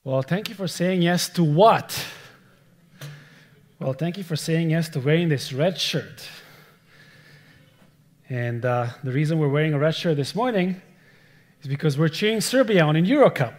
Well, thank you for saying yes to what? Well, thank you for saying yes to wearing this red shirt. And the reason we're wearing a red shirt this morning is because we're cheering Serbia on in Eurocup.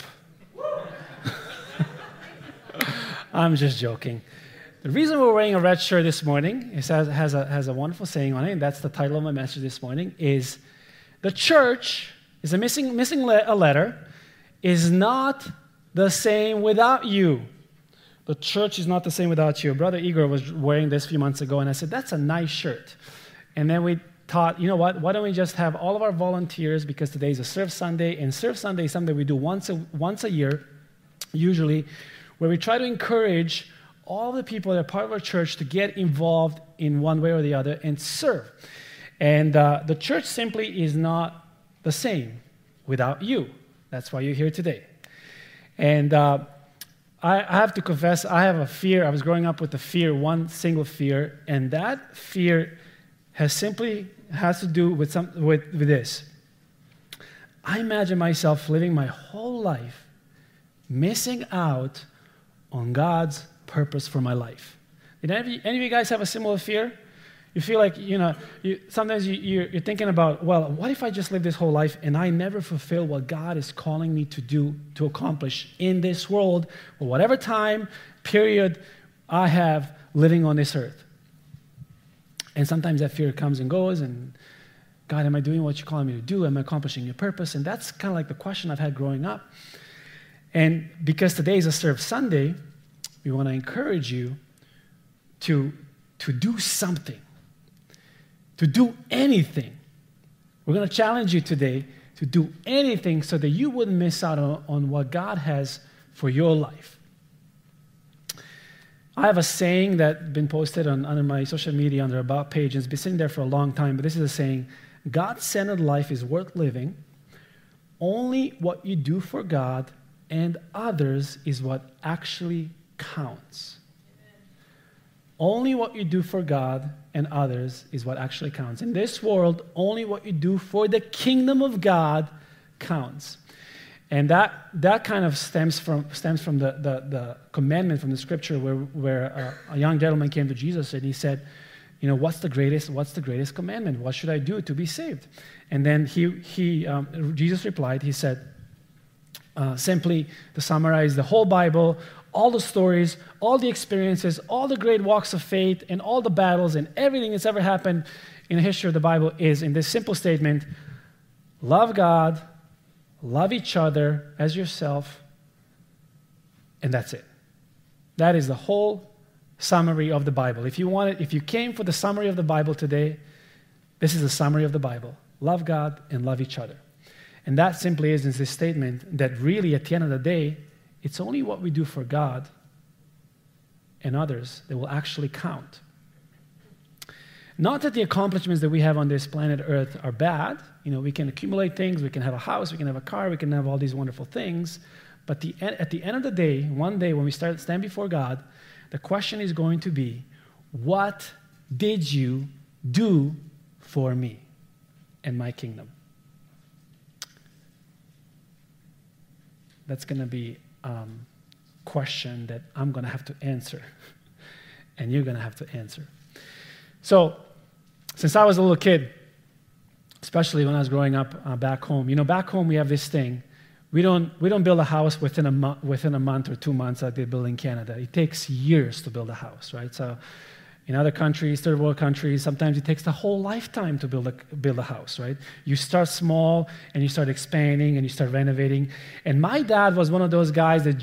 I'm just joking. The reason we're wearing a red shirt this morning has a wonderful saying on it, and that's the title of my message this morning, is the church is missing a letter, is not the same without you. The church is not the same without you. Brother Igor was wearing this a few months ago, and I said, that's a nice shirt. And then we thought, you know what, why don't we just have all of our volunteers, because today is a Serve Sunday, and Serve Sunday is something we do once a year, usually, where we try to encourage all the people that are part of our church to get involved in one way or the other and serve. And the church simply is not the same without you. That's why you're here today. And I have to confess, I have a fear. I was growing up with one single fear, and that fear has to do with this. I imagine myself living my whole life missing out on God's purpose for my life. Did any of you guys have a similar fear? You feel like, sometimes you're thinking about, well, what if I just live this whole life and I never fulfill what God is calling me to do, to accomplish in this world, or whatever time period I have living on this earth? And sometimes that fear comes and goes, and God, am I doing what you're calling me to do? Am I accomplishing your purpose? And that's kind of like the question I've had growing up. And because today is a Serve Sunday, we want to encourage you to do something. To do anything. We're going to challenge you today to do anything so that you wouldn't miss out on what God has for your life. I have a saying that's been posted under my social media under About page, and it's been sitting there for a long time, but this is a saying: God-centered life is worth living. Only what you do for God and others is what actually counts. Only what you do for God and others is what actually counts. In this world, only what you do for the kingdom of God counts. And that kind of stems from the commandment from the scripture where a young gentleman came to Jesus and he said, what's the greatest commandment? What should I do to be saved? And then Jesus replied, he said, simply to summarize the whole Bible, all the stories, all the experiences, all the great walks of faith, and all the battles and everything that's ever happened in the history of the Bible is in this simple statement: love God, love each other as yourself, and that's it. That is the whole summary of the Bible. If you came for the summary of the Bible today, this is the summary of the Bible. Love God and love each other. And that simply is this statement that really, at the end of the day, it's only what we do for God and others that will actually count. Not that the accomplishments that we have on this planet Earth are bad. We can accumulate things, we can have a house, we can have a car, we can have all these wonderful things. But at the end of the day, one day when we stand before God, the question is going to be, what did you do for me and my kingdom? That's going to be question that I'm going to have to answer, and you're going to have to answer. So, since I was a little kid, especially when I was growing up back home, back home we have this thing. We don't build a house within a month or 2 months like they build in Canada. It takes years to build a house, right? So, in other countries, third world countries, sometimes it takes the whole lifetime to build a house, right? You start small, and you start expanding, and you start renovating. And my dad was one of those guys that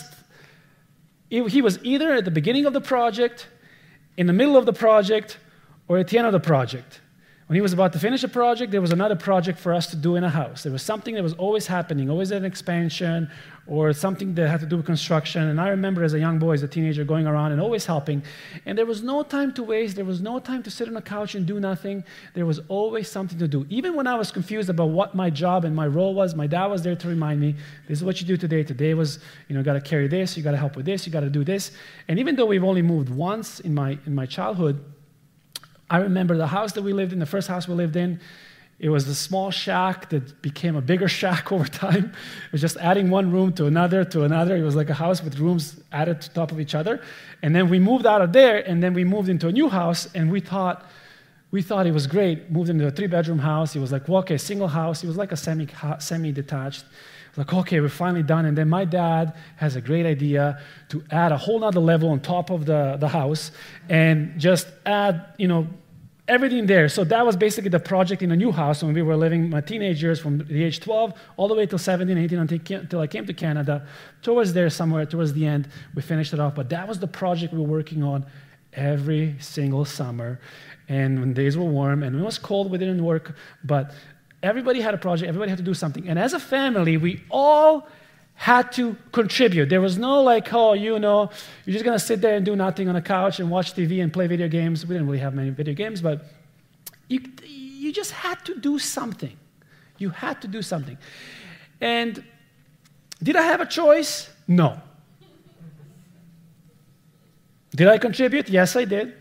he was either at the beginning of the project, in the middle of the project, or at the end of the project. When he was about to finish a project, there was another project for us to do in a house. There was something that was always happening, always an expansion, or something that had to do with construction. And I remember as a young boy, as a teenager, going around and always helping. And there was no time to waste. There was no time to sit on a couch and do nothing. There was always something to do. Even when I was confused about what my job and my role was, my dad was there to remind me, this is what you do today. Today was, you got to carry this, you got to help with this, you got to do this. And even though we've only moved once in my childhood, I remember the house that we lived in, the first house we lived in, It was a small shack that became a bigger shack over time. It was just adding one room to another to another. It was like a house with rooms added to top of each other. And then we moved out of there, and then we moved into a new house, and we thought it was great. Moved into a 3-bedroom house. It was like, well, okay, single house. It was like a semi-detached. It was like, okay, we're finally done. And then my dad has a great idea to add a whole other level on top of the house and just add, everything there. So that was basically the project in a new house when we were living my teenage years from the age 12 all the way till 17, 18 until I came to Canada. Towards the end, we finished it off. But that was the project we were working on every single summer. And when days were warm and it was cold, we didn't work. But everybody had a project. Everybody had to do something. And as a family, we all had to contribute. There was no you're just going to sit there and do nothing on a couch and watch TV and play video games. We didn't really have many video games, but you just had to do something. You had to do something. And did I have a choice? No. Did I contribute? Yes, I did.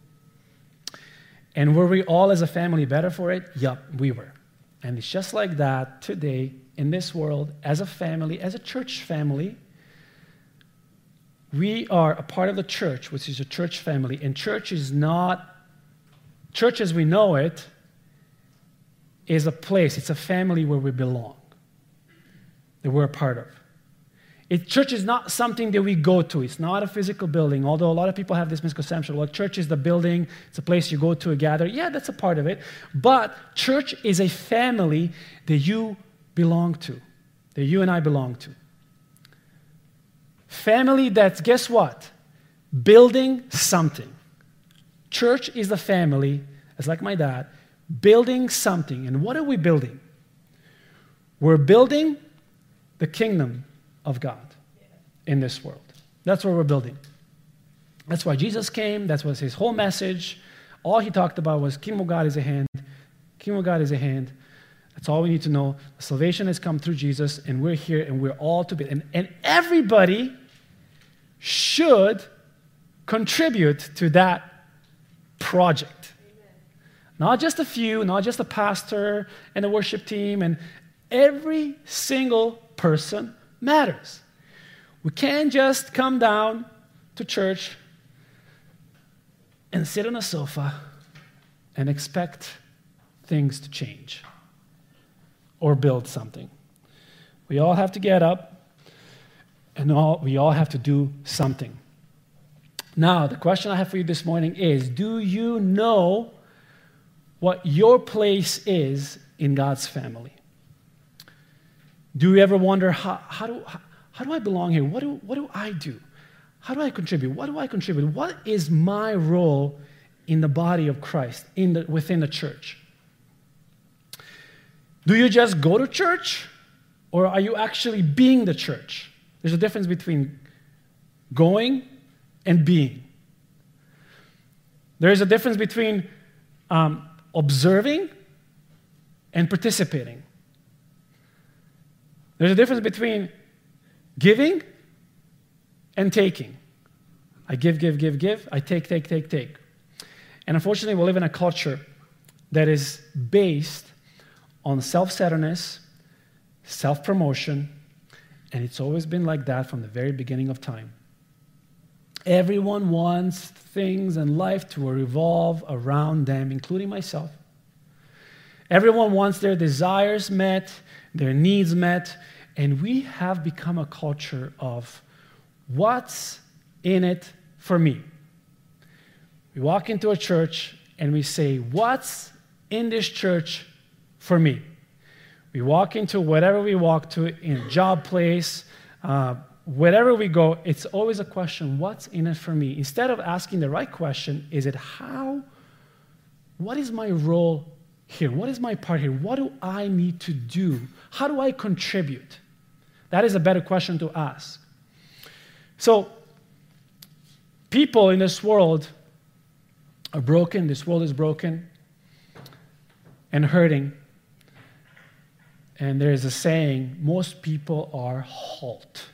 And were we all as a family better for it? Yup, we were. And it's just like that today in this world, as a family, as a church family. We are a part of the church, which is a church family. And church as we know it, is a place, it's a family where we belong, that we're a part of. Church is not something that we go to. It's not a physical building, although a lot of people have this misconception. Well, church is the building. It's a place you go to gather. Yeah, that's a part of it. But church is a family that you belong to, that you and I belong to. Family that's, guess what? Building something. Church is the family, as like my dad, building something. And what are we building? We're building the kingdom of God in this world. That's what we're building. That's why Jesus came. That was his whole message. All he talked about was kingdom of God is at hand. Kingdom of God is at hand. That's all we need to know. Salvation has come through Jesus, and we're here, and we're all to be. And everybody should contribute to that project. Amen. Not just a few, not just a pastor and the worship team, and every single person matters. We can't just come down to church and sit on a sofa and expect things to change or build something. We all have to get up and we all have to do something. Now, the question I have for you this morning is, do you know what your place is in God's family? Do you ever wonder, how do I belong here? What do I do? How do I contribute? What do I contribute? What is my role in the body of Christ, within the church? Do you just go to church, or are you actually being the church? There's a difference between going and being. There is a difference between observing and participating. There's a difference between giving and taking. I give. I take. And unfortunately, we live in a culture that is based on self-centeredness, self-promotion, and it's always been like that from the very beginning of time. Everyone wants things in life to revolve around them, including myself. Everyone wants their desires met, their needs met, and we have become a culture of what's in it for me. We walk into a church and we say, what's in this church for me? We walk into whatever we walk to, in a job place, wherever we go, it's always a question, what's in it for me? Instead of asking the right question, is it what is my role here? What is my part here? What do I need to do? How do I contribute? That is a better question to ask. So, people in this world are broken. This world is broken and hurting. And there is a saying, most people are halt.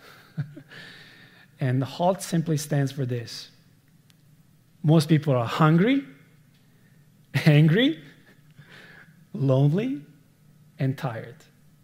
And the halt simply stands for this. Most people are hungry, angry, lonely, and tired.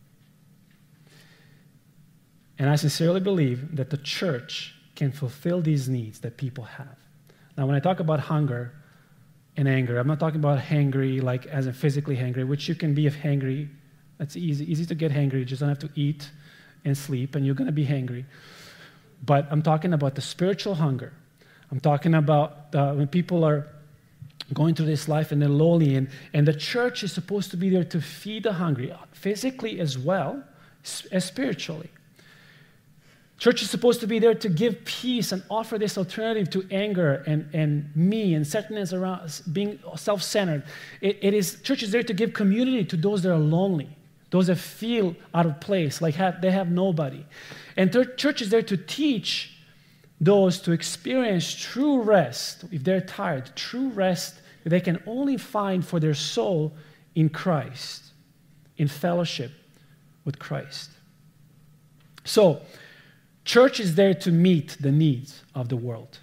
And I sincerely believe that the church can fulfill these needs that people have. Now, when I talk about hunger and anger, I'm not talking about hangry, like as in physically hangry, which you can be if hangry. That's easy to get hangry. You just don't have to eat and sleep, and you're going to be hangry. But I'm talking about the spiritual hunger. I'm talking about when people are going through this life and they're lonely, and the church is supposed to be there to feed the hungry, physically as well as spiritually. Church is supposed to be there to give peace and offer this alternative to anger and me and sadness around being self-centered. Church is there to give community to those that are lonely, those that feel out of place, like they have nobody. And church is there to teach those to experience true rest, if they're tired, true rest that they can only find for their soul in Christ, in fellowship with Christ. So, church is there to meet the needs of the world.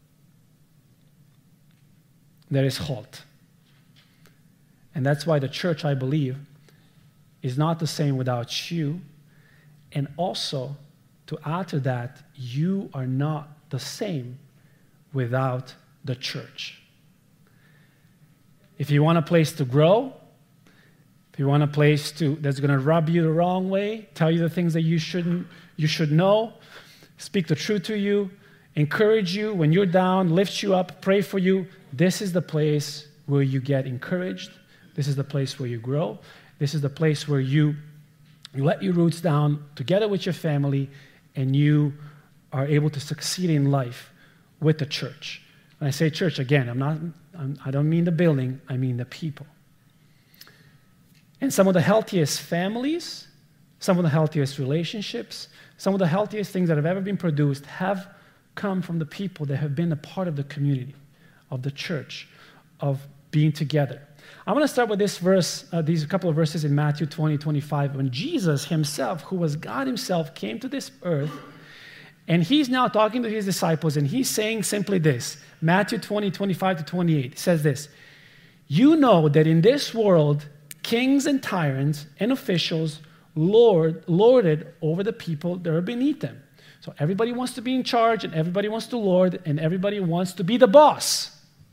There is halt. And that's why the church, I believe, is not the same without you. And also, to add to that, you are not the same without the church. If you want a place to grow, if you want a place that's going to rub you the wrong way, tell you the things that you should know, speak the truth to you, encourage you when you're down, lift you up, pray for you, this is the place where you get encouraged. This is the place where you grow. This is the place where you let your roots down together with your family, and you are able to succeed in life with the church. When I say church, again, I don't mean the building, I mean the people. And some of the healthiest families, some of the healthiest relationships, some of the healthiest things that have ever been produced have come from the people that have been a part of the community, of the church, of being together. I want to start with this verse, these couple of verses in Matthew 20:25, when Jesus himself, who was God himself, came to this earth, and he's now talking to his disciples, and he's saying simply this, Matthew 20:25-28, it says this, "You know that in this world, kings and tyrants and officials lorded over the people that are beneath them." So everybody wants to be in charge, and everybody wants to lord, and everybody wants to be the boss.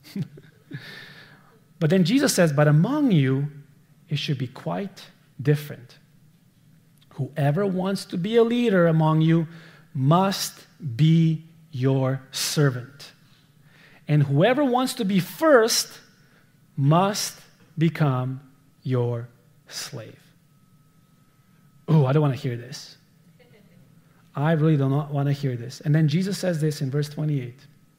But then Jesus says, "But among you, it should be quite different. Whoever wants to be a leader among you must be your servant. And whoever wants to be first must become your slave." Oh, I don't want to hear this. I really do not want to hear this. And then Jesus says this in verse 28.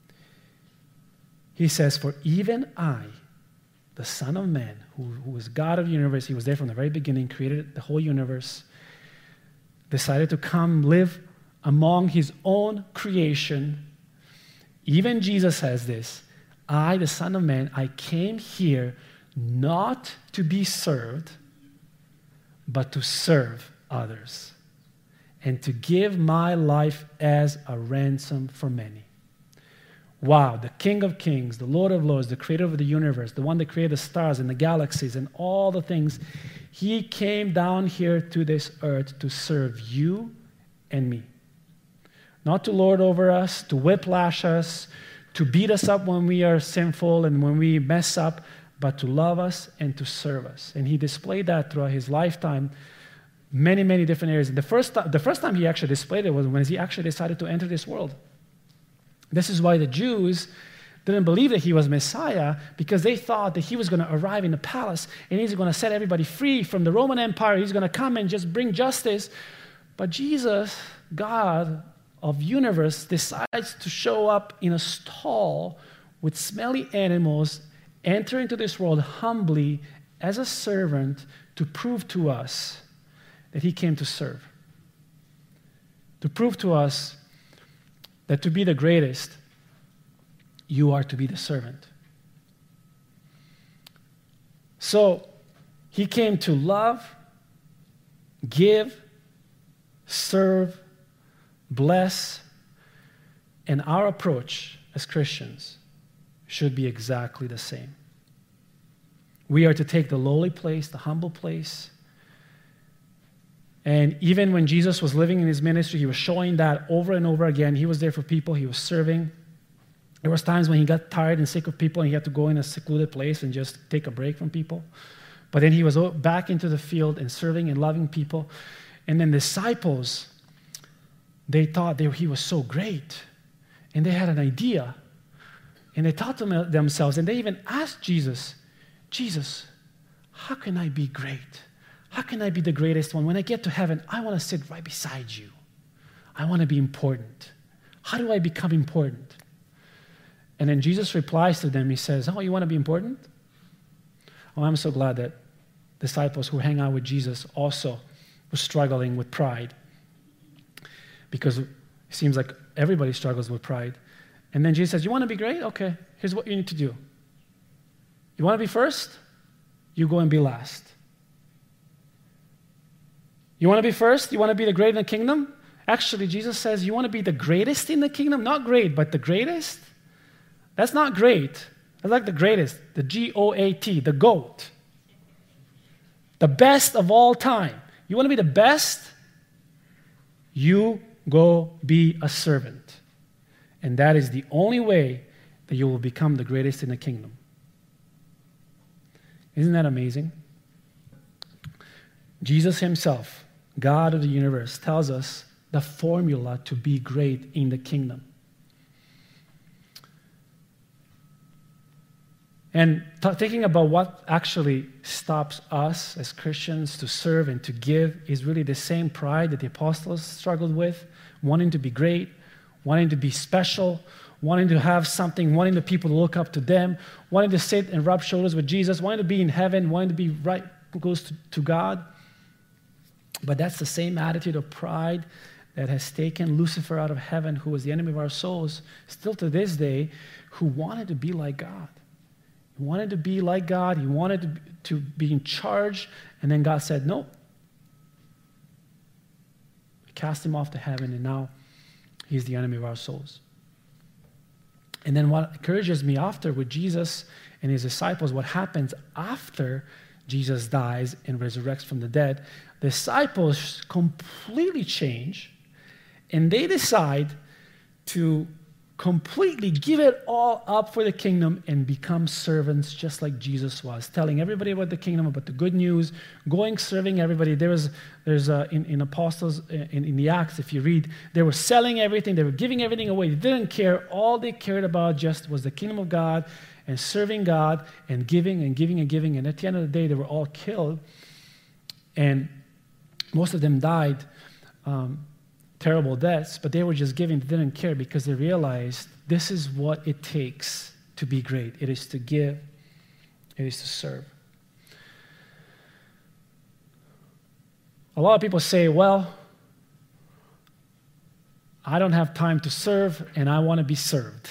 He says, "For even I, the Son of Man, who is God of the universe, he was there from the very beginning, created the whole universe, decided to come live among his own creation." Even Jesus says this, "I, the Son of Man, I came here not to be served, but to serve others, and to give my life as a ransom for many." Wow, the King of Kings, the Lord of Lords, the creator of the universe, the one that created the stars and the galaxies and all the things, he came down here to this earth to serve you and me. Not to lord over us, to whiplash us, to beat us up when we are sinful and when we mess up, but to love us and to serve us. And he displayed that throughout his lifetime, many, many different areas. The first time he actually displayed it was when he actually decided to enter this world. This is why the Jews didn't believe that he was Messiah, because they thought that he was going to arrive in the palace and he's going to set everybody free from the Roman Empire. He's going to come and just bring justice. But Jesus, God of universe, decides to show up in a stall with smelly animals, enter into this world humbly as a servant to prove to us that he came to serve. To prove to us that to be the greatest, you are to be the servant. So, he came to love, give, serve, bless, and our approach as Christians should be exactly the same. We are to take the lowly place, the humble place. And even when Jesus was living in his ministry, he was showing that over and over again. He was there for people. He was serving. There was times when he got tired and sick of people and he had to go in a secluded place and just take a break from people. But then he was back into the field and serving and loving people. And then disciples, they thought he was so great. And they had an idea. And they thought to themselves, and they even asked Jesus, Jesus, how can I be great? How can I be the greatest one? When I get to heaven, I want to sit right beside you. I want to be important. How do I become important? And then Jesus replies to them. He says, oh, you want to be important? Oh, I'm so glad that disciples who hang out with Jesus also were struggling with pride. Because it seems like everybody struggles with pride. And then Jesus says, you want to be great? Okay, here's what you need to do. You want to be first? You go and be last. You want to be first? You want to be the great in the kingdom? Actually, Jesus says, you want to be the greatest in the kingdom? Not great, but the greatest? That's not great. That's like the greatest, the G-O-A-T, the GOAT. The best of all time. You want to be the best? You go be a servant. And that is the only way that you will become the greatest in the kingdom. Isn't that amazing? Jesus himself, God of the universe, tells us the formula to be great in the kingdom. And thinking about what actually stops us as Christians to serve and to give is really the same pride that the apostles struggled with, wanting to be great, wanting to be special, wanting to have something, wanting the people to look up to them, wanting to sit and rub shoulders with Jesus, wanting to be in heaven, wanting to be right close to God. But that's the same attitude of pride that has taken Lucifer out of heaven, who was the enemy of our souls, still to this day, who wanted to be like God. He wanted to be like God. He wanted to be in charge. And then God said, no. Cast him off to heaven, and now he's the enemy of our souls. And then what encourages me after with Jesus and his disciples, what happens after Jesus dies and resurrects from the dead, the disciples completely change, and they decide to completely give it all up for the kingdom and become servants just like Jesus was, telling everybody about the kingdom, about the good news, going serving everybody. There's in Apostles, in the Acts, if you read, they were selling everything, they were giving everything away. They didn't care. All they cared about just was the kingdom of God and serving God and giving and giving and giving. And at the end of the day, they were all killed. And most of them died terrible deaths, but they were just giving. They didn't care because they realized this is what it takes to be great. It is to give. It is to serve. A lot of people say, well, I don't have time to serve and I want to be served.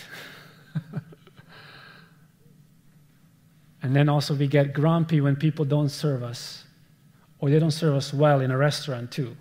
And then also we get grumpy when people don't serve us, or they don't serve us well in a restaurant too.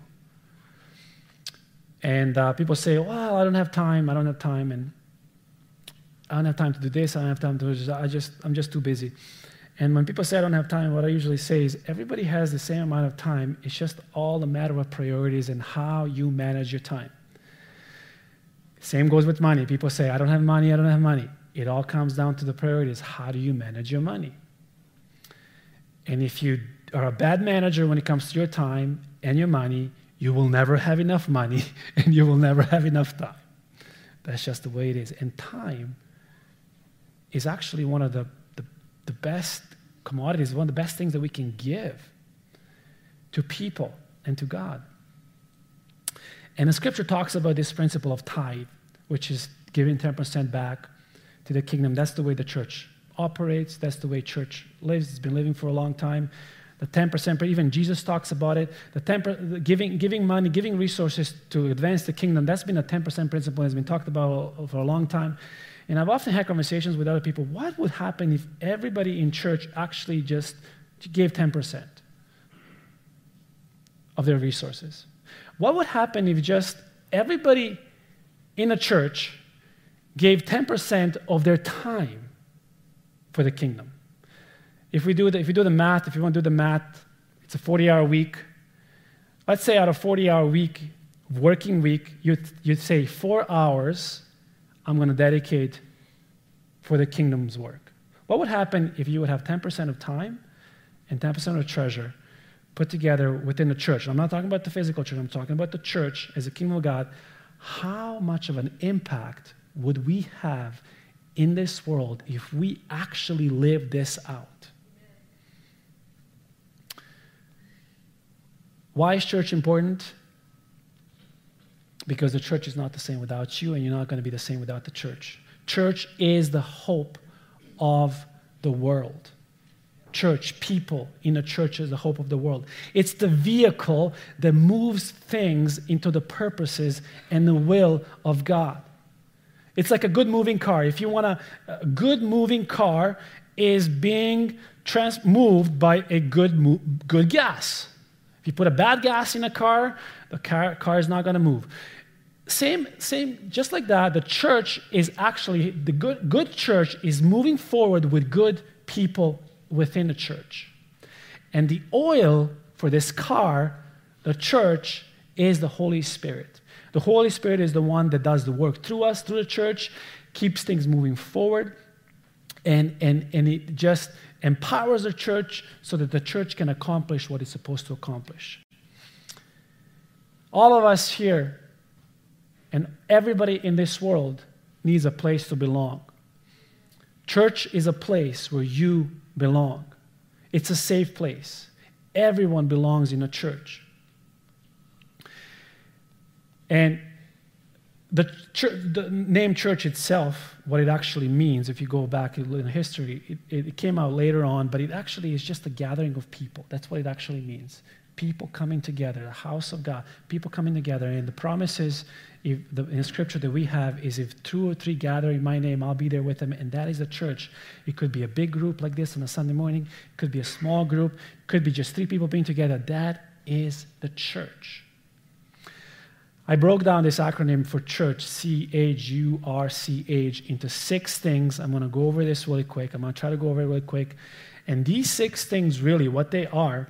And people say, well, I don't have time, and I don't have time to do this, I don't have time to do this, I'm just too busy. And when people say I don't have time, what I usually say is everybody has the same amount of time. It's just all a matter of priorities and how you manage your time. Same goes with money. People say, I don't have money, I don't have money. It all comes down to the priorities. How do you manage your money? And if you are a bad manager when it comes to your time and your money, you will never have enough money and you will never have enough time. That's just the way it is. And time is actually one of the best commodities, one of the best things that we can give to people and to God. And the scripture talks about this principle of tithe, which is giving 10% back to the kingdom. That's the way the church operates. That's the way church lives. It's been living for a long time. The 10%, but even Jesus talks about it. The giving money, giving resources to advance the kingdom, that's been a 10% principle. It's been talked about for a long time. And I've often had conversations with other people. What would happen if everybody in church actually just gave 10% of their resources? What would happen if just everybody in a church gave 10% of their time for the kingdom? if you do the math, if you want to do the math, it's a 40-hour week. Let's say out of 40-hour working week, you'd say 4 hours I'm going to dedicate for the kingdom's work. What would happen if you would have 10% of time and 10% of treasure put together within the church? I'm not talking about the physical church. I'm talking about the church as a kingdom of God. How much of an impact would we have in this world if we actually live this out? Why is church important? Because the church is not the same without you, and you're not going to be the same without the church. Church is the hope of the world. Church, people in the church is the hope of the world. It's the vehicle that moves things into the purposes and the will of God. It's like a good moving car. If you want a good moving car is being moved by a good gas. If you put a bad gas in a car, the car is not going to move. Same, just like that, the church is actually, the good church is moving forward with good people within the church. And the oil for this car, the church, is the Holy Spirit. The Holy Spirit is the one that does the work through us, through the church, keeps things moving forward, and it just empowers the church so that the church can accomplish what it's supposed to accomplish. All of us here and everybody in this world needs a place to belong. Church is a place where you belong. It's a safe place. Everyone belongs in a church. And the name church itself, what it actually means, if you go back in history, it came out later on, but it actually is just a gathering of people. That's what it actually means. People coming together, the house of God, people coming together. And the promise is, in the scripture that we have, is if 2 or 3 gather in my name, I'll be there with them. And that is the church. It could be a big group like this on a Sunday morning. It could be a small group. It could be just 3 people being together. That is the church. I broke down this acronym for church, C-H-U-R-C-H, into 6 things. I'm going to go over this really quick. I'm going to try to go over it really quick. And these 6 things, really, what they are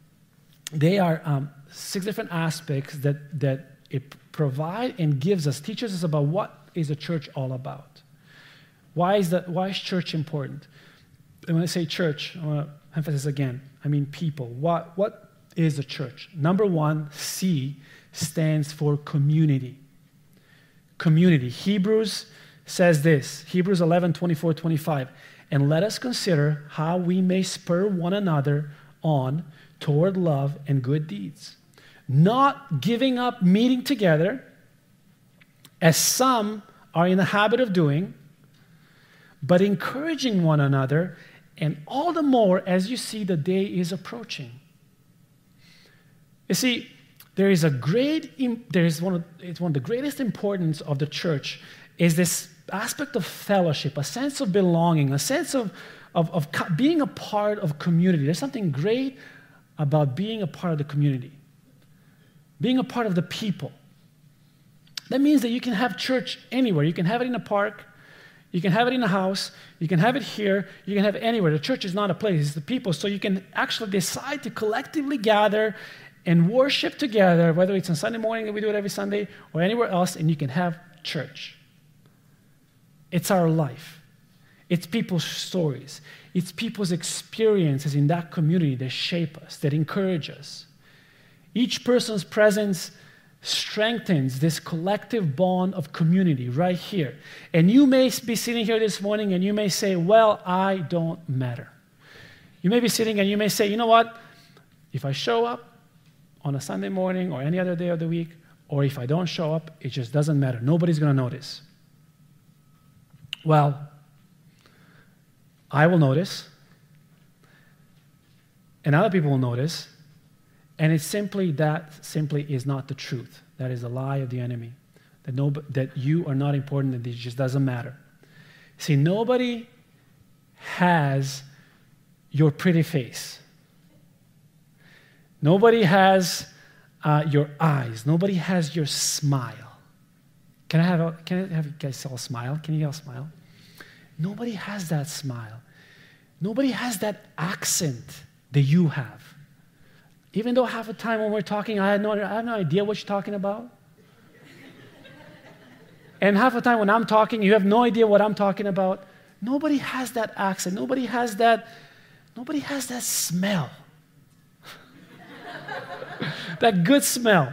6 different aspects that it provides and teaches us about what is the church all about. Why is church important? And when I say church, I want to emphasize again, I mean people. What is a church? Number 1, C, stands for community. Community. Hebrews says this, Hebrews 11:24-25, and let us consider how we may spur one another on toward love and good deeds, not giving up meeting together, as some are in the habit of doing, but encouraging one another, and all the more as you see the day is approaching. You see, it's one of the greatest importance of the church is this aspect of fellowship, a sense of belonging, a sense of being a part of community. There's something great about being a part of the community, being a part of the people. That means that you can have church anywhere. You can have it in a park, you can have it in a house, you can have it here, you can have it anywhere. The church is not a place, it's the people. So you can actually decide to collectively gather and worship together, whether it's on Sunday morning that we do it every Sunday or anywhere else, and you can have church. It's our life. It's people's stories. It's people's experiences in that community that shape us, that encourage us. Each person's presence strengthens this collective bond of community right here. And you may be sitting here this morning and you may say, well, I don't matter. You may be sitting and you may say, you know what? If I show up on a Sunday morning or any other day of the week, or if I don't show up, it just doesn't matter. Nobody's going to notice. Well, I will notice, and other people will notice, and it's simply is not the truth. That is a lie of the enemy, that you are not important, and it just doesn't matter. See, nobody has your pretty face. Nobody has your eyes. Nobody has your smile. Can I have you guys all smile? Can you all smile? Nobody has that smile. Nobody has that accent that you have. Even though half the time when we're talking, I have no idea what you're talking about. And half the time when I'm talking, you have no idea what I'm talking about. Nobody has that accent. Nobody has that smell. That good smell.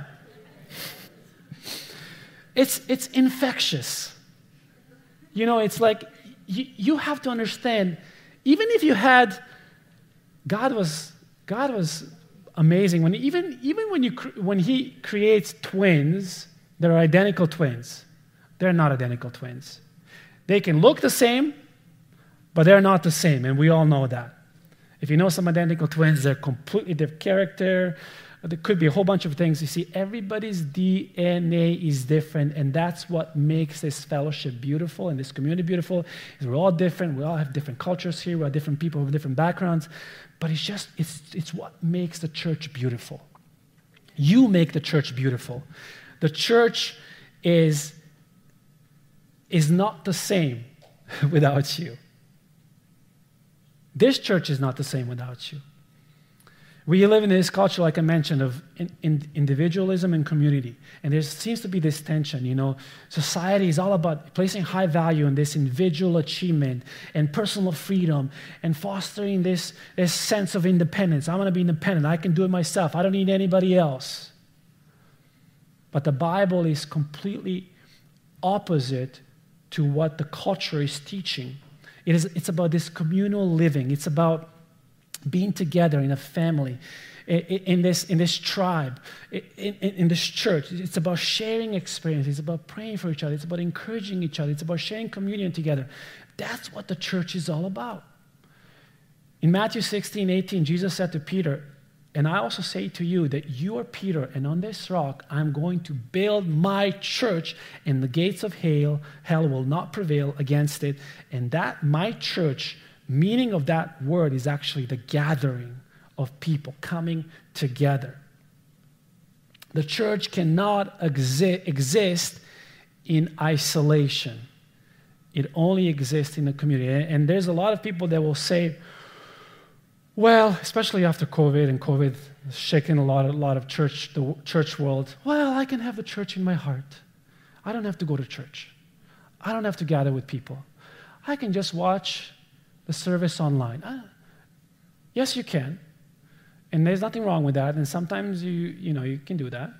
It's infectious. You know, it's like you have to understand, even if you had, God was amazing. When He creates twins, they're identical twins. They're not identical twins. They can look the same, but they're not the same, and we all know that. If you know some identical twins, they're completely different character. There could be a whole bunch of things. You see, everybody's DNA is different, and that's what makes this fellowship beautiful and this community beautiful. Is we're all different. We all have different cultures here. We have different people with different backgrounds. But it's what makes the church beautiful. You make the church beautiful. The church is not the same without you. This church is not the same without you. We live in this culture, like I mentioned, of individualism and community. And there seems to be this tension, you know. Society is all about placing high value on this individual achievement and personal freedom and fostering this sense of independence. I want to be independent. I can do it myself. I don't need anybody else. But the Bible is completely opposite to what the culture is teaching. It's about this communal living. It's about being together in a family, in this tribe, in this church. It's about sharing experience. It's about praying for each other. It's about encouraging each other. It's about sharing communion together. That's what the church is all about. In Matthew 16:18, Jesus said to Peter, and I also say to you that you are Peter, and on this rock I'm going to build my church, and the gates of hell will not prevail against it. And that my church, meaning of that word, is actually the gathering of people coming together. The church cannot exist in isolation. It only exists in the community. And there's a lot of people that will say, well, especially after COVID, and COVID is shaking a lot of the church world, well, I can have a church in my heart. I don't have to go to church. I don't have to gather with people. I can just watch the service online. Yes, you can. And there's nothing wrong with that. And sometimes you can do that.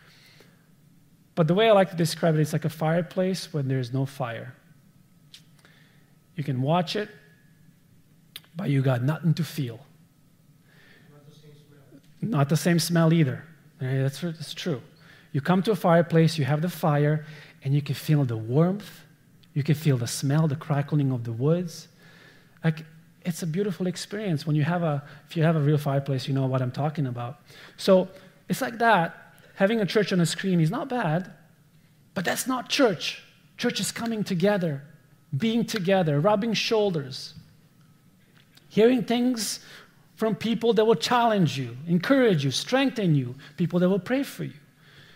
But the way I like to describe it, it's like a fireplace when there's no fire. You can watch it, but you got nothing to feel. Not the same smell. Not the same smell either. That's true. You come to a fireplace, you have the fire, and you can feel the warmth. You can feel the smell, the crackling of the woods. Like, it's a beautiful experience. If you have a real fireplace, you know what I'm talking about. So it's like that. Having a church on a screen is not bad, but that's not church. Church is coming together, being together, rubbing shoulders, hearing things from people that will challenge you, encourage you, strengthen you, people that will pray for you.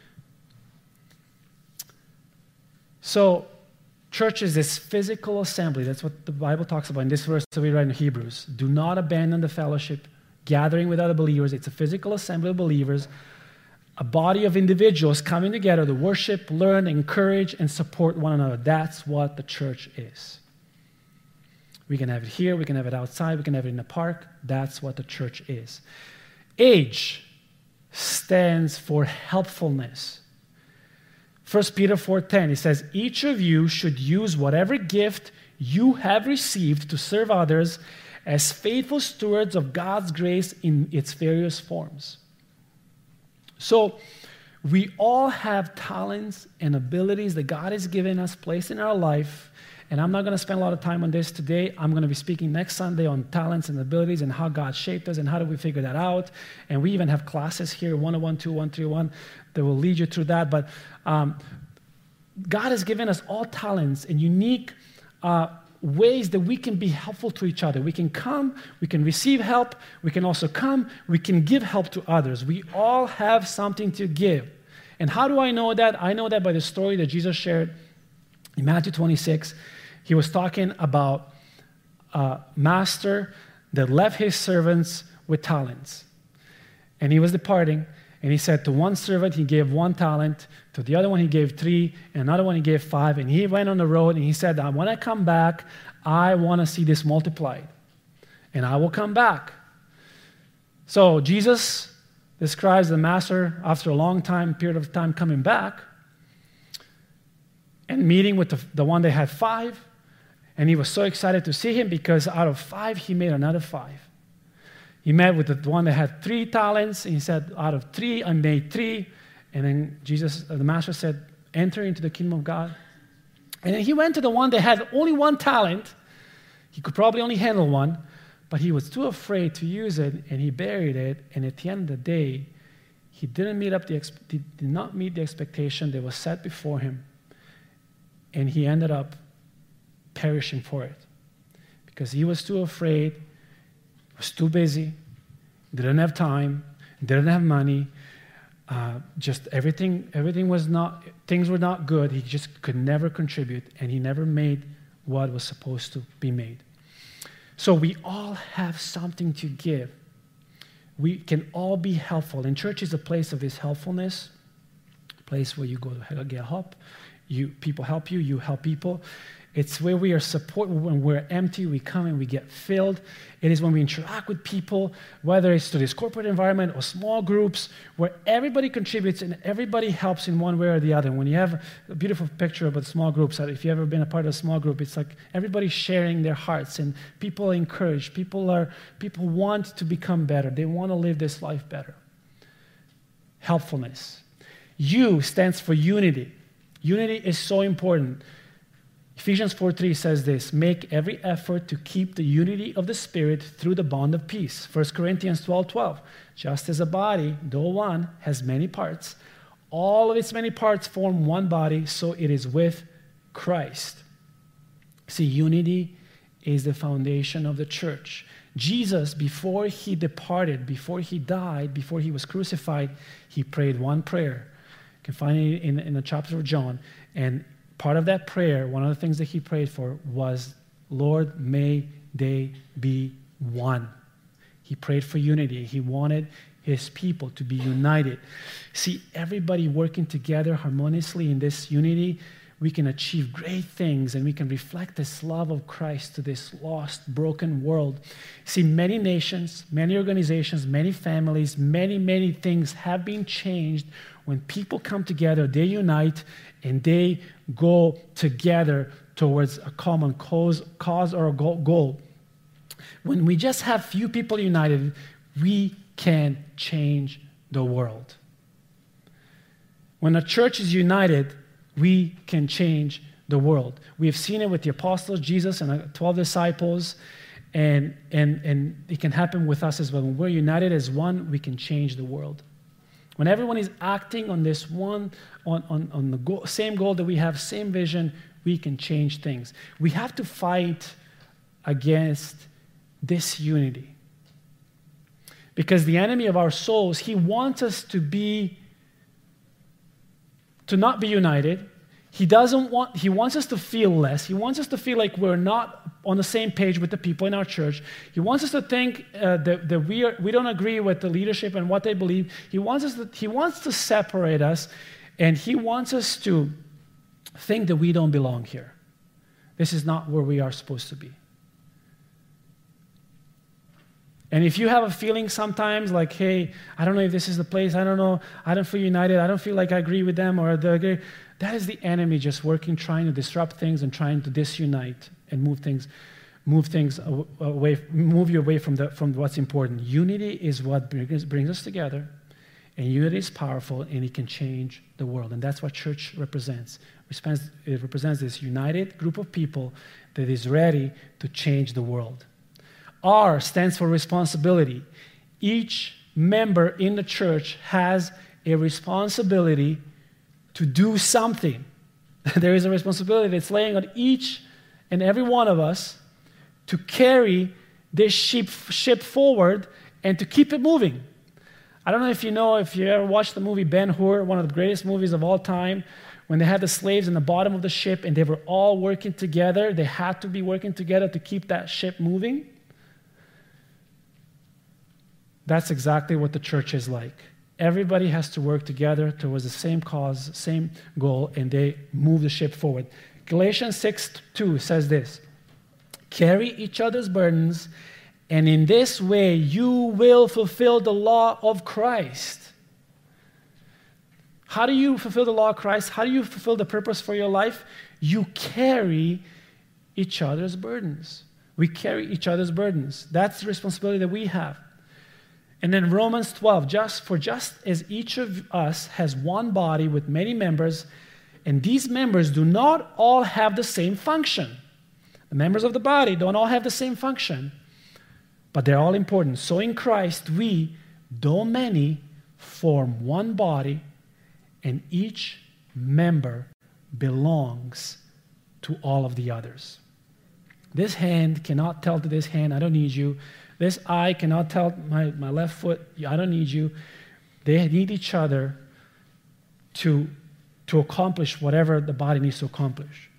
So church is this physical assembly. That's what the Bible talks about in this verse that we read in Hebrews. Do not abandon the fellowship, gathering with other believers. It's a physical assembly of believers, a body of individuals coming together to worship, learn, encourage, and support one another. That's what the church is. We can have it here, we can have it outside, we can have it in the park. That's what the church is. Age stands for helpfulness. 1 Peter 4:10, it says, each of you should use whatever gift you have received to serve others as faithful stewards of God's grace in its various forms. So we all have talents and abilities that God has given us, placed in our life. And I'm not going to spend a lot of time on this today. I'm going to be speaking next Sunday on talents and abilities and how God shaped us and how do we figure that out. And we even have classes here, 101, 2, 1, 3, 1, that will lead you through that. But God has given us all talents and unique ways that we can be helpful to each other. We can come, we can receive help, we can also come, we can give help to others. We all have something to give. And how do I know that? I know that by the story that Jesus shared in Matthew 26. He was talking about master that left his servants with talents. And he was departing, and he said to one servant he gave 1 talent, to the other one he gave 3, and another one he gave 5. And he went on the road, and he said, when I come back, I want to see this multiplied, and I will come back. So Jesus describes the master after a long period of time coming back and meeting with the one that had 5. And he was so excited to see him because out of 5, he made another 5. He met with the one that had 3 talents, and he said, out of 3, I made 3. And then the master said, enter into the kingdom of God. And then he went to the one that had only 1 talent. He could probably only handle 1, but he was too afraid to use it, and he buried it. And at the end of the day, he did not meet the expectation that was set before him, and he ended up perishing for it because he was too afraid, was too busy, didn't have time, didn't have money. Just everything was not, things were not good. He just could never contribute, and he never made what was supposed to be made. So we all have something to give. We can all be helpful. And church is a place of this helpfulness, a place where you go to get help. People help you, you help people. It's where we are supported. When we're empty, we come and we get filled. It is when we interact with people, whether it's to this corporate environment or small groups, where everybody contributes and everybody helps in one way or the other. When you have a beautiful picture about small groups, if you've ever been a part of a small group, it's like everybody's sharing their hearts and people are encouraged. People want to become better. They want to live this life better. Helpfulness. U stands for unity. Unity is so important. Ephesians 4:3 says this, make every effort to keep the unity of the Spirit through the bond of peace. 1 Corinthians 12:12, just as a body, though one, has many parts, all of its many parts form one body, so it is with Christ. See, unity is the foundation of the church. Jesus, before he departed, before he died, before he was crucified, he prayed one prayer. You can find it in the chapter of John, and part of that prayer, one of the things that he prayed for was, Lord, may they be one. He prayed for unity. He wanted his people to be united. See, everybody working together harmoniously in this unity, we can achieve great things and we can reflect this love of Christ to this lost, broken world. See, many nations, many organizations, many families, many things have been changed when people come together, they unite, and they go together towards a common cause or a goal. When we just have few people united, we can change the world. When a church is united, we can change the world. We have seen it with the apostles, Jesus and the 12 disciples, and it can happen with us as well. When we're united as one, we can change the world. When everyone is acting on this one, on the goal, same goal that we have, same vision, we can change things. We have to fight against disunity. Because the enemy of our souls, he wants us to not be united. He wants us to feel less. He wants us to feel like we're not on the same page with the people in our church. He wants us to think that we don't agree with the leadership and what they believe. He wants to separate us, and he wants us to think that we don't belong here. This is not where we are supposed to be. And if you have a feeling sometimes like, hey, I don't know if this is the place, I don't know, I don't feel united, I don't feel like I agree with them, or that is the enemy just working, trying to disrupt things and trying to disunite and move you away from what's important. Unity is what brings us together, and unity is powerful, and it can change the world. And that's what church represents. It represents this united group of people that is ready to change the world. R stands for responsibility. Each member in the church has a responsibility to do something. There is a responsibility that's laying on each and every one of us to carry this ship forward and to keep it moving. I don't know if you ever watched the movie Ben-Hur, one of the greatest movies of all time, when they had the slaves in the bottom of the ship and they were all working together, they had to be working together to keep that ship moving. That's exactly what the church is like. Everybody has to work together towards the same cause, same goal, and they move the ship forward. Galatians 6:2 says this, carry each other's burdens, and in this way you will fulfill the law of Christ. How do you fulfill the law of Christ? How do you fulfill the purpose for your life? You carry each other's burdens. We carry each other's burdens. That's the responsibility that we have. And then Romans 12, just as each of us has one body with many members, and these members do not all have the same function. The members of the body don't all have the same function, but they're all important. So in Christ, we, though many, form one body, and each member belongs to all of the others. This hand cannot tell to this hand, I don't need you. This eye cannot tell my left foot, I don't need you. They need each other to accomplish whatever the body needs to accomplish.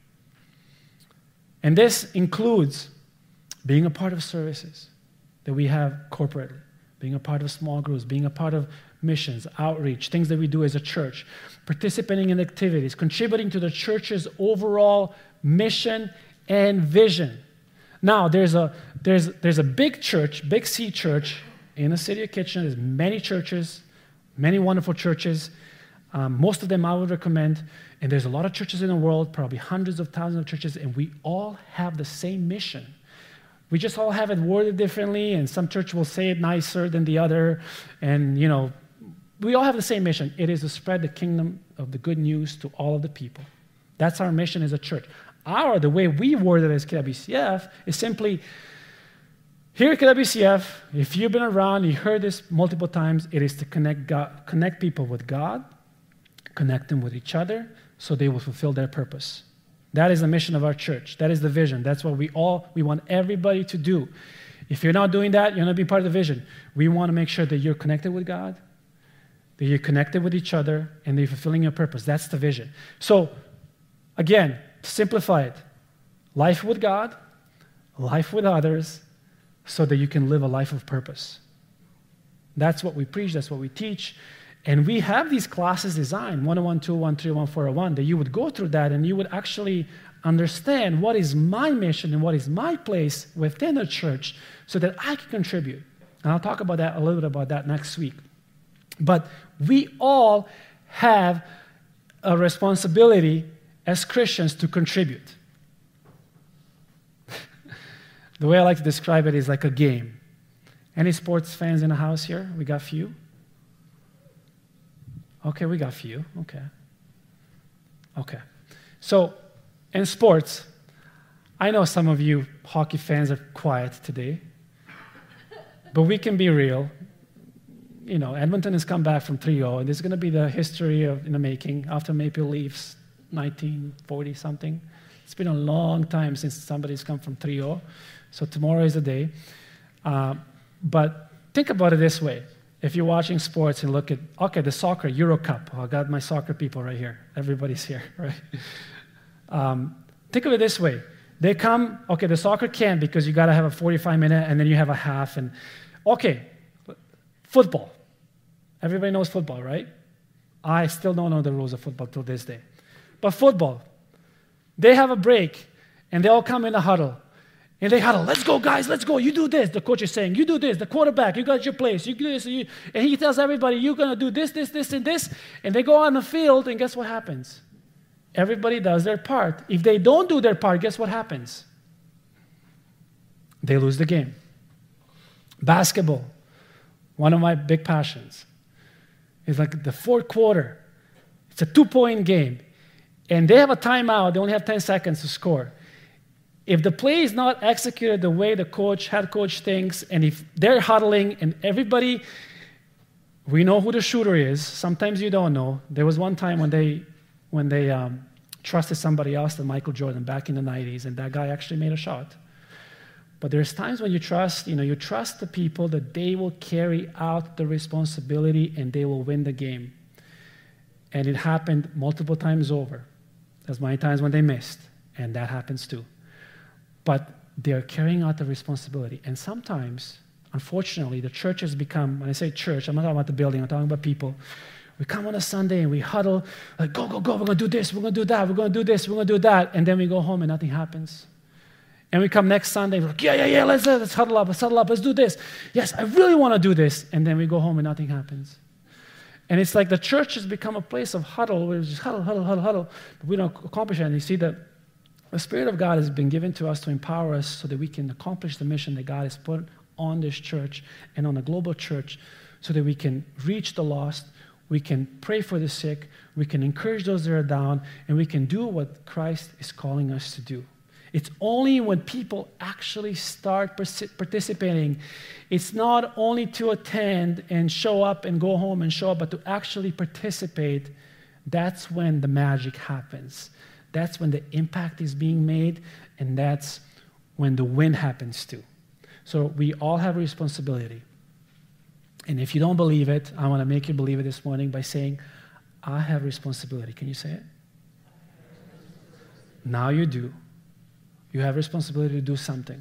And this includes being a part of services that we have corporately, being a part of small groups, being a part of missions, outreach, things that we do as a church, participating in activities, contributing to the church's overall mission and vision. Now, there's a big church, Big C church in the city of Kitchener. There's many churches, many wonderful churches. Most of them I would recommend. And there's a lot of churches in the world, probably hundreds of thousands of churches, and we all have the same mission. We just all have it worded differently, and some church will say it nicer than the other. And, we all have the same mission. It is to spread the kingdom of the good news to all of the people. That's our mission as a church. The way we word it as KWCF is simply, here at KWCF, if you've been around, you heard this multiple times, it is to connect people with God, connect them with each other, so they will fulfill their purpose. That is the mission of our church. That is the vision. That's what we want everybody to do. If you're not doing that, you're not being part of the vision. We want to make sure that you're connected with God, that you're connected with each other, and that you're fulfilling your purpose. That's the vision. So, again, to simplify it, life with God, life with others, so that you can live a life of purpose. That's what we preach, that's what we teach. And we have these classes designed, 101, 201, 301, 401, that you would go through that and you would actually understand what is my mission and what is my place within the church so that I can contribute. And I'll talk about that a little bit about that next week. But we all have a responsibility as Christians to contribute. The way I like to describe it is like a game. Any sports fans in the house here? We got few? Okay, we got few. Okay. So, in sports, I know some of you hockey fans are quiet today, but we can be real. Edmonton has come back from 3-0, and this is going to be the history in the making after Maple Leafs 1940-something. It's been a long time since somebody's come from 3-0, so tomorrow is the day. But think about it this way. If you're watching sports and look at, the soccer, Euro Cup. I got my soccer people right here. Everybody's here, right? Think of it this way. They come, the soccer can't because you got to have a 45-minute and then you have a half. And football. Everybody knows football, right? I still don't know the rules of football till this day. But football, they have a break and they all come in a huddle. And they huddle, let's go, guys, let's go. You do this. The coach is saying, you do this. The quarterback, you got your place. You do this. And he tells everybody, you're going to do this, this, this, and this. And they go on the field, and guess what happens? Everybody does their part. If they don't do their part, guess what happens? They lose the game. Basketball, one of my big passions, is like the fourth quarter. It's a 2-point game. And they have a timeout. They only have 10 seconds to score. If the play is not executed the way the head coach thinks, and if they're huddling and everybody, we know who the shooter is. Sometimes you don't know. There was one time when they trusted somebody else than Michael Jordan back in the 90s, and that guy actually made a shot. But there's times when you trust the people that they will carry out the responsibility and they will win the game. And it happened multiple times over. There's many times when they missed, and that happens too. But they're carrying out the responsibility. And sometimes, unfortunately, the church has become, when I say church, I'm not talking about the building, I'm talking about people. We come on a Sunday and we huddle, like, go, go, go, we're going to do this, we're going to do that, we're going to do this, we're going to do that. And then we go home and nothing happens. And we come next Sunday, we're like, yeah, let's huddle up, let's do this. Yes, I really want to do this. And then we go home and nothing happens. And it's like the church has become a place of huddle, where we just huddle, but we don't accomplish it. And you see that the Spirit of God has been given to us to empower us so that we can accomplish the mission that God has put on this church and on the global church, so that we can reach the lost, we can pray for the sick, we can encourage those that are down, and we can do what Christ is calling us to do. It's only when people actually start participating. It's not only to attend and show up and go home and show up, but to actually participate. That's when the magic happens. That's when the impact is being made, and that's when the win happens too. So we all have a responsibility. And if you don't believe it, I want to make you believe it this morning by saying, I have responsibility. Can you say it? Now you do. You have responsibility to do something.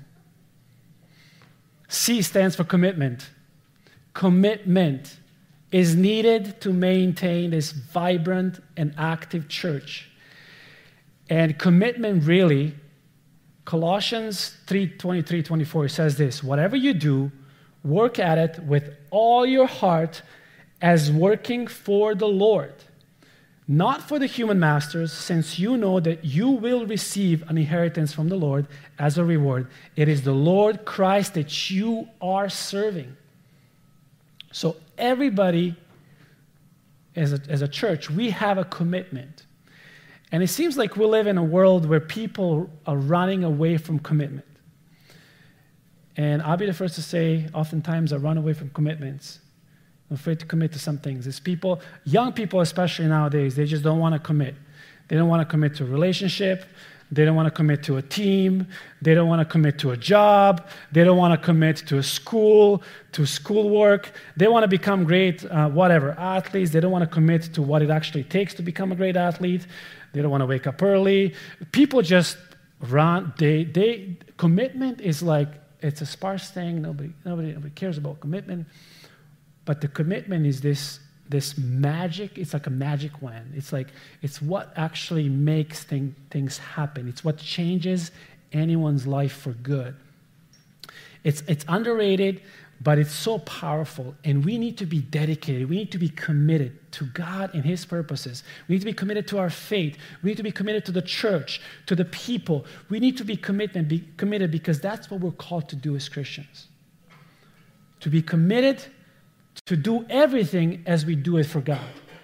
C stands for commitment. Commitment is needed to maintain this vibrant and active church. And commitment really, Colossians 3:23-24 says this: whatever you do, work at it with all your heart as working for the Lord, not for the human masters, since you know that you will receive an inheritance from the Lord as a reward. It is the Lord Christ that you are serving. So everybody, as a church, we have a commitment. And it seems like we live in a world where people are running away from commitment. And I'll be the first to say, oftentimes I run away from commitments. I'm afraid to commit to some things. It's people, young people especially nowadays, they just don't want to commit. They don't want to commit to a relationship. They don't want to commit to a team. They don't want to commit to a job. They don't want to commit to a school, to schoolwork. They want to become great, athletes. They don't want to commit to what it actually takes to become a great athlete. They don't want to wake up early. People just run. Commitment is like, it's a sparse thing. Nobody cares about commitment. But the commitment is this magic. It's like a magic wand. It's what actually makes things happen. It's what changes anyone's life for good. It's underrated, but it's so powerful. And we need to be dedicated. We need to be committed to God and His purposes. We need to be committed to our faith. We need to be committed to the church, to the people. We need to be committed because that's what we're called to do as Christians. To be committed to do everything as we do it for God.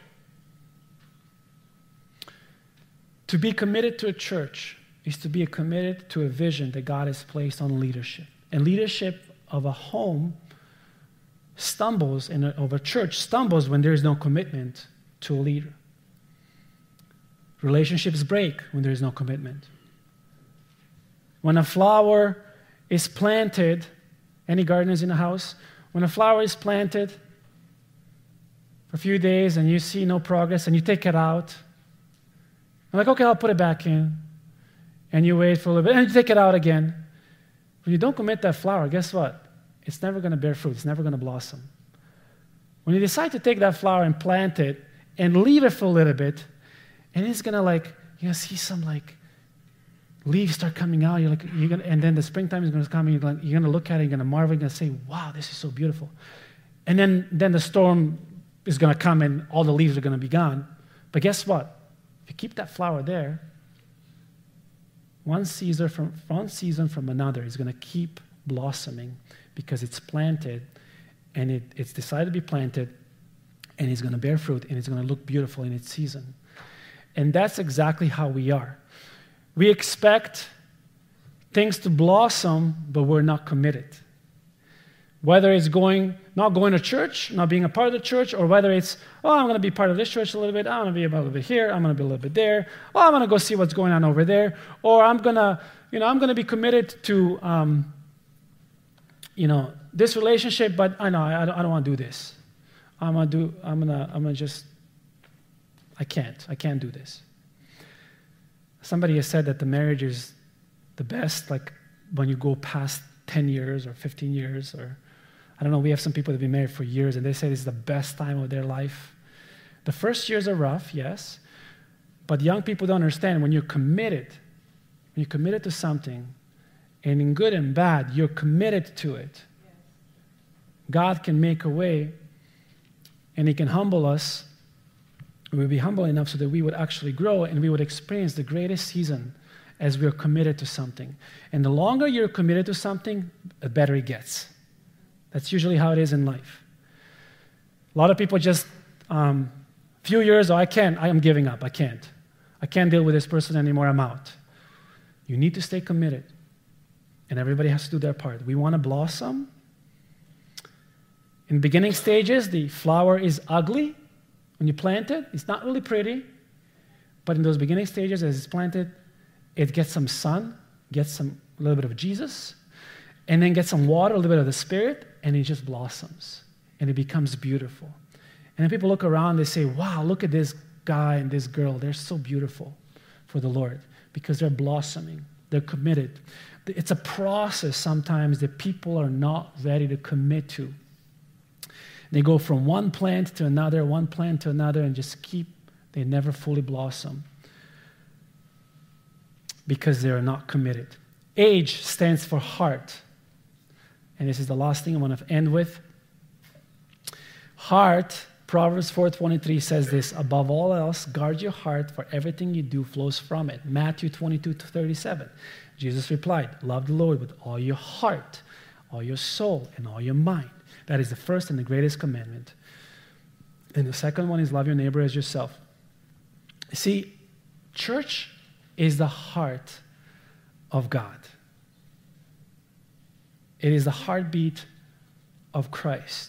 To be committed to a church is to be committed to a vision that God has placed on leadership. And leadership of a home stumbles, and of a church stumbles when there is no commitment to a leader. Relationships break when there is no commitment. When a flower is planted, any gardeners in the house? When a flower is planted for a few days and you see no progress and you take it out, I'm like, okay, I'll put it back in. And you wait for a little bit and you take it out again. When you don't commit that flower, guess what? It's never going to bear fruit. It's never going to blossom. When you decide to take that flower and plant it and leave it for a little bit, and it's going to see some leaves start coming out. And then the springtime is going to come. And you're going to look at it. You're going to marvel. You're going to say, "Wow, this is so beautiful." And then the storm is going to come, and all the leaves are going to be gone. But guess what? If you keep that flower there, one season from another is going to keep blossoming because it's planted, and it's decided to be planted, and it's going to bear fruit, and it's going to look beautiful in its season. And that's exactly how we are. We expect things to blossom, but we're not committed. Whether it's not going to church, not being a part of the church, or whether it's, I'm going to be part of this church a little bit, I'm going to be a little bit here, I'm going to be a little bit there, I'm going to go see what's going on over there, or I'm going to be committed to, this relationship, but I don't want to do this. I'm going to just I can't do this. Somebody has said that the marriage is the best, like when you go past 10 years or 15 years, or I don't know, we have some people that have been married for years and they say this is the best time of their life. The first years are rough, yes, but young people don't understand when you're committed to something, and in good and bad, you're committed to it. God can make a way, and He can humble us. We will be humble enough so that we would actually grow and we would experience the greatest season as we are committed to something. And the longer you're committed to something, the better it gets. That's usually how it is in life. A lot of people just, few years, I am giving up, I can't deal with this person anymore, I'm out. You need to stay committed. And everybody has to do their part. We want to blossom. In the beginning stages, the flower is ugly. When you plant it, it's not really pretty. But in those beginning stages, as it's planted, it gets some sun, gets a little bit of Jesus, and then gets some water, a little bit of the Spirit, and it just blossoms. And it becomes beautiful. And then people look around, they say, wow, look at this guy and this girl. They're so beautiful for the Lord because they're blossoming. They're committed. It's a process sometimes that people are not ready to commit to. They go from one plant to another, and just they never fully blossom because they are not committed. Age stands for heart. And this is the last thing I want to end with. Heart, Proverbs 4:23 says this, above all else, guard your heart, for everything you do flows from it. Matthew 22:37. Jesus replied, love the Lord with all your heart, all your soul, and all your mind. That is the first and the greatest commandment. And the second one is love your neighbor as yourself. See, church is the heart of God. It is the heartbeat of Christ.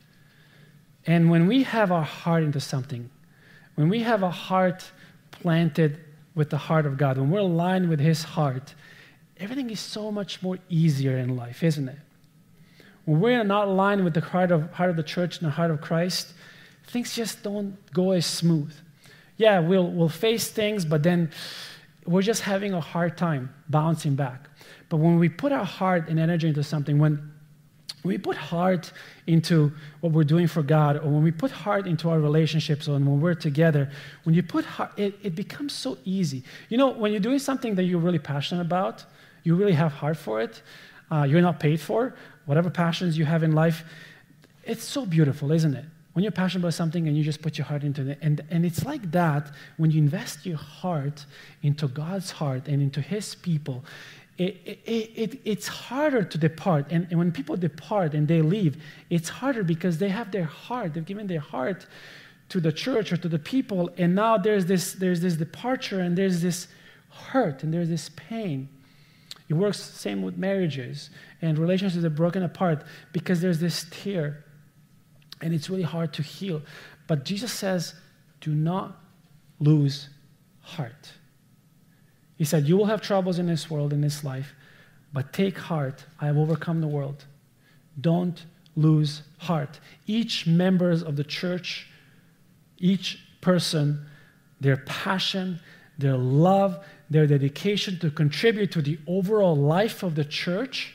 And when we have our heart into something, when we have a heart planted with the heart of God, when we're aligned with His heart, everything is so much more easier in life, isn't it? When we're not aligned with the heart of the church and the heart of Christ, things just don't go as smooth. Yeah, we'll face things, but then we're just having a hard time bouncing back. But when we put our heart and energy into something, when we put heart into what we're doing for God, or when we put heart into our relationships, or when we're together, when you put heart, it becomes so easy. You know, when you're doing something that you're really passionate about, you really have heart for it, you're not paid for, whatever passions you have in life, it's so beautiful, isn't it? When you're passionate about something and you just put your heart into it, and it's like that when you invest your heart into God's heart and into His people, it's harder to depart. And when people depart and they leave, it's harder because they have their heart. They've given their heart to the church or to the people, and now there's this departure, and there's this hurt, and there's this pain. It works the same with marriages, and relationships are broken apart because there's this tear, and it's really hard to heal. But Jesus says, do not lose heart. He said, you will have troubles in this world, in this life, but take heart, I have overcome the world. Don't lose heart. Each members of the church, each person, their passion, their love, their dedication to contribute to the overall life of the church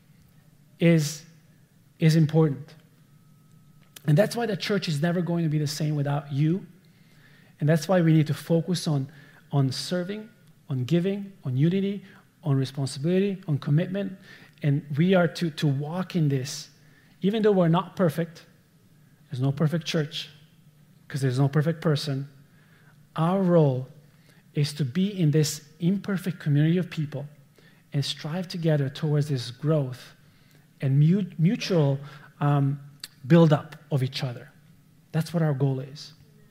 is important. And that's why the church is never going to be the same without you. And that's why we need to focus on serving, on giving, on unity, on responsibility, on commitment. And we are to walk in this. Even though we're not perfect, there's no perfect church, because there's no perfect person. Our role is to be in this imperfect community of people and strive together towards this growth and mutual build-up of each other. That's what our goal is.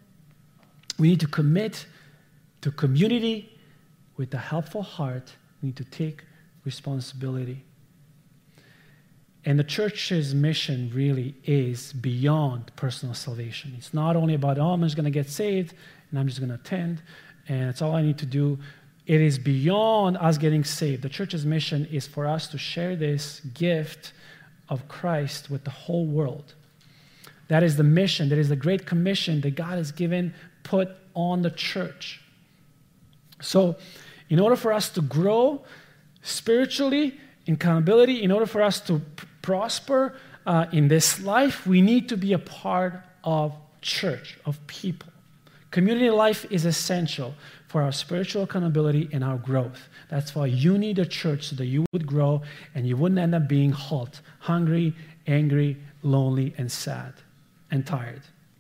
We need to commit to community with a helpful heart. We need to take responsibility. And the church's mission really is beyond personal salvation. It's not only about, I'm just going to get saved and I'm just going to attend and that's all I need to do. It is beyond us getting saved. The church's mission is for us to share this gift of Christ with the whole world. That is the mission. That is the great commission that God has given put on the church. So in order for us to grow spiritually, in accountability, in order for us to prosper in this life, we need to be a part of church, of people. Community life is essential for our spiritual accountability and our growth. That's why you need a church so that you would grow and you wouldn't end up being halt, hungry, angry, lonely, and sad, and tired.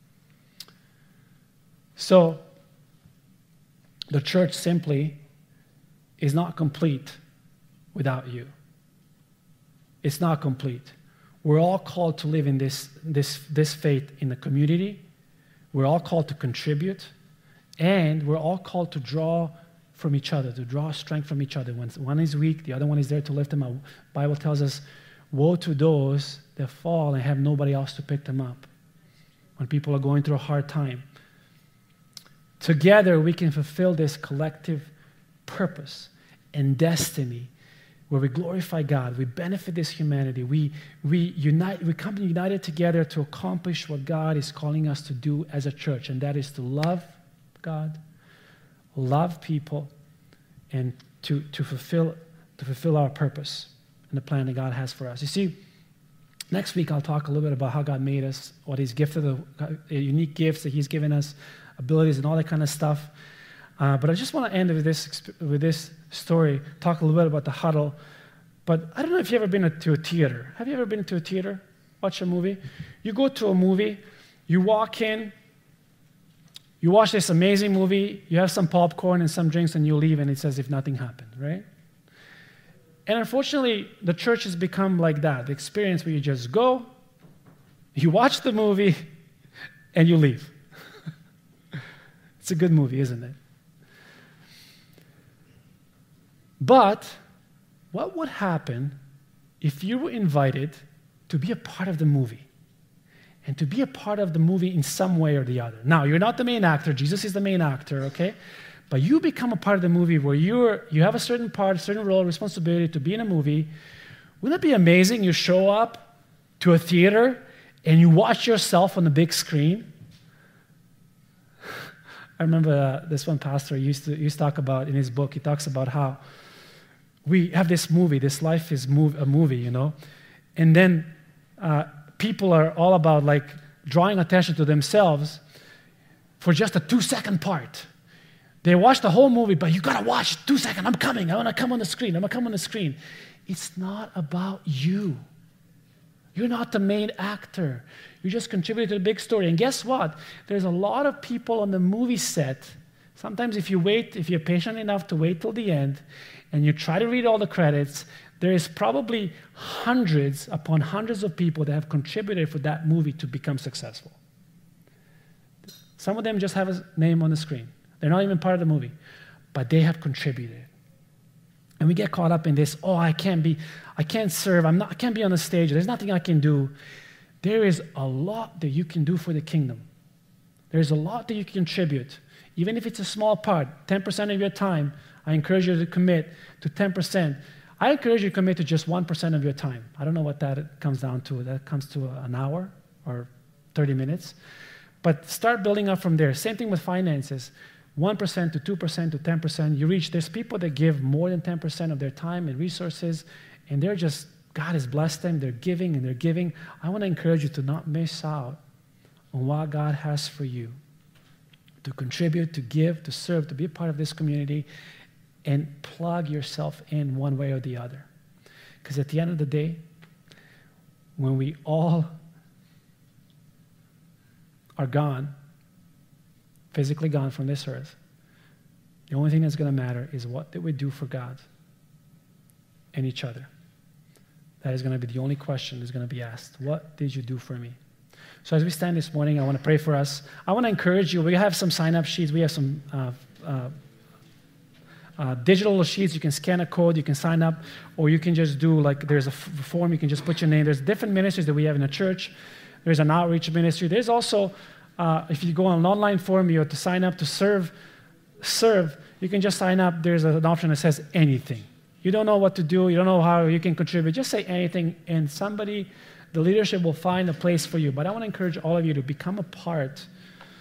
So, the church simply is not complete without you. It's not complete. We're all called to live in this faith in the community. We're all called to contribute. And we're all called to draw from each other, to draw strength from each other. When one is weak, the other one is there to lift them up. The Bible tells us, woe to those that fall and have nobody else to pick them up. When people are going through a hard time. Together, we can fulfill this collective purpose and destiny where we glorify God, we benefit this humanity, we come united together to accomplish what God is calling us to do as a church, and that is to love God, love people, and to fulfill our purpose and the plan that God has for us. You see, next week I'll talk a little bit about how God made us, what He's gifted, unique gifts that He's given us, abilities and all that kind of stuff. But I just want to end with this story, talk a little bit about the huddle. But I don't know if you've ever been to a theater. Have you ever been to a theater? Watch a movie? You go to a movie, you walk in, you watch this amazing movie, you have some popcorn and some drinks, and you leave, and it's as if nothing happened, right? And unfortunately, the church has become like that, the experience where you just go, you watch the movie, and you leave. It's a good movie, isn't it? But what would happen if you were invited to be a part of the movie and to be a part of the movie in some way or the other? Now, you're not the main actor. Jesus is the main actor, okay? But you become a part of the movie where you have a certain part, a certain role, responsibility to be in a movie. Wouldn't it be amazing? You show up to a theater and you watch yourself on the big screen. I remember this one pastor used to talk about in his book, he talks about how we have this movie, this life is a movie, you know, and then people are all about like drawing attention to themselves for just a 2-second part. They watch the whole movie, but you gotta watch 2 seconds. I'm coming. I wanna come on the screen. I'm gonna come on the screen. It's not about you. You're not the main actor. You just contribute to the big story. And guess what? There's a lot of people on the movie set. Sometimes if you're patient enough to wait till the end, and you try to read all the credits, there is probably hundreds upon hundreds of people that have contributed for that movie to become successful. Some of them just have a name on the screen. They're not even part of the movie, but they have contributed. And we get caught up in this, I can't serve, I can't be on the stage, there's nothing I can do. There is a lot that you can do for the kingdom. There's a lot that you can contribute. Even if it's a small part, 10% of your time, I encourage you to commit to 10%. I encourage you to commit to just 1% of your time. I don't know what that comes down to. That comes to an hour or 30 minutes. But start building up from there. Same thing with finances. 1% to 2% to 10%. There's people that give more than 10% of their time and resources, and God has blessed them. They're giving and they're giving. I want to encourage you to not miss out on what God has for you. To contribute, to give, to serve, to be a part of this community, and plug yourself in one way or the other. Because at the end of the day, when we all are gone, physically gone from this earth, the only thing that's going to matter is what did we do for God and each other. That is going to be the only question that's going to be asked. What did you do for me? So as we stand this morning, I want to pray for us. I want to encourage you. We have some sign-up sheets. We have some digital sheets. You can scan a code. You can sign up. Or you can just do, there's a form. You can just put your name. There's different ministries that we have in the church. There's an outreach ministry. There's also, if you go on an online form, you have to sign up to serve. You can just sign up. There's an option that says anything. You don't know what to do. You don't know how you can contribute. Just say anything, and the leadership will find a place for you. But I want to encourage all of you to become a part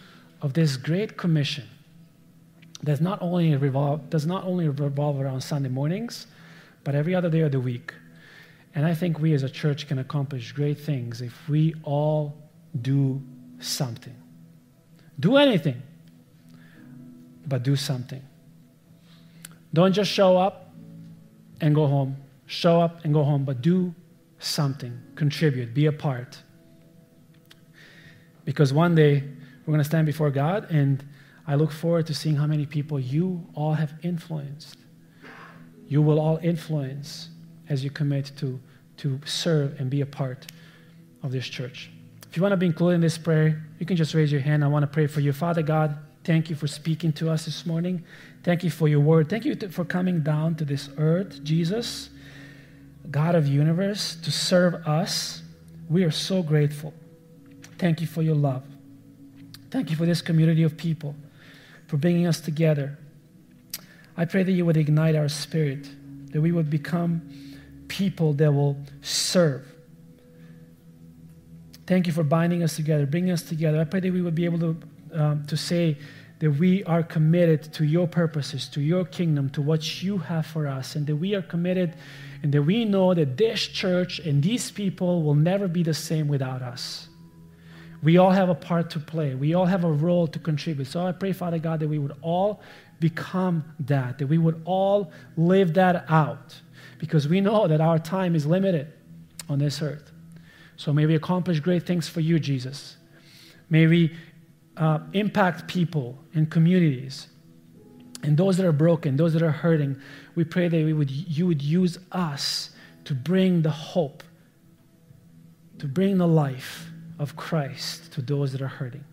of this great commission does not only revolve around Sunday mornings, but every other day of the week. And I think we as a church can accomplish great things if we all do something. Do anything, but do something. Don't just show up and go home. Show up and go home, but do something. Contribute. Be a part. Because one day we're going to stand before God, and I look forward to seeing how many people you all have influenced. You will all influence as you commit to serve and be a part of this church. If you want to be included in this prayer, you can just raise your hand. I want to pray for you. Father God, thank you for speaking to us this morning. Thank you for your word. Thank you for coming down to this earth, Jesus, God of the universe, to serve us. We are so grateful. Thank you for your love. Thank you for this community of people, for bringing us together. I pray that you would ignite our spirit, that we would become people that will serve. Thank you for binding us together, bringing us together. I pray that we would be able to say that we are committed to your purposes, to your kingdom, to what you have for us, and that we are committed and that we know that this church and these people will never be the same without us. We all have a part to play. We all have a role to contribute. So I pray, Father God, that we would all become that we would all live that out, because we know that our time is limited on this earth. So may we accomplish great things for you, Jesus. May we impact people and communities and those that are broken, those that are hurting. We pray that you would use us to bring the hope, to bring the life of Christ to those that are hurting.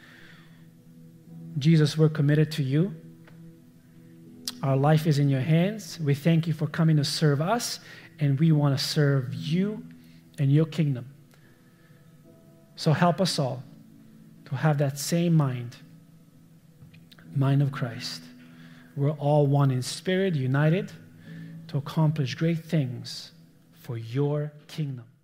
Jesus, we're committed to you. Our life is in your hands. We thank you for coming to serve us, and we want to serve you and your kingdom. So help us all to have that same mind of Christ. We're all one in spirit, united to accomplish great things for your kingdom.